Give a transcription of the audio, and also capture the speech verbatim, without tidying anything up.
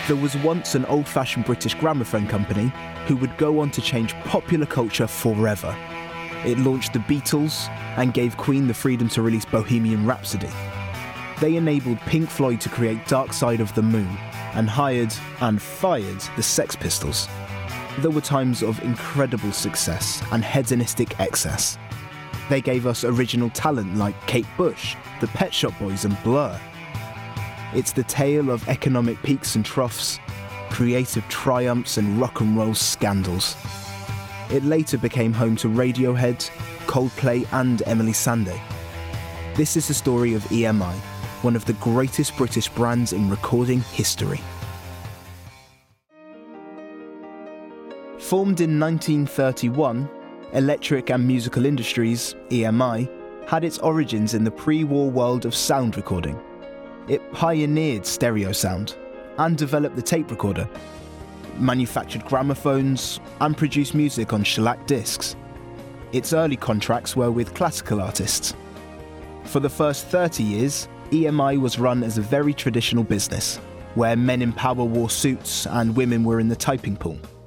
There was once an old-fashioned British gramophone company who would go on to change popular culture forever. It launched the Beatles and gave Queen the freedom to release Bohemian Rhapsody. They enabled Pink Floyd to create Dark Side of the Moon and hired and fired the Sex Pistols. There were times of incredible success and hedonistic excess. They gave us original talent like Kate Bush, the Pet Shop Boys and Blur. It's the tale of economic peaks and troughs, creative triumphs and rock and roll scandals. It later became home to Radiohead, Coldplay and Emeli Sandé. This is the story of E M I, one of the greatest British brands in recording history. Formed in nineteen thirty-one, Electric and Musical Industries, E M I, had its origins in the pre-war world of sound recording. It pioneered stereo sound and developed the tape recorder, manufactured gramophones and produced music on shellac discs. Its early contracts were with classical artists. For the first thirty years, E M I was run as a very traditional business, where men in power wore suits and women were in the typing pool.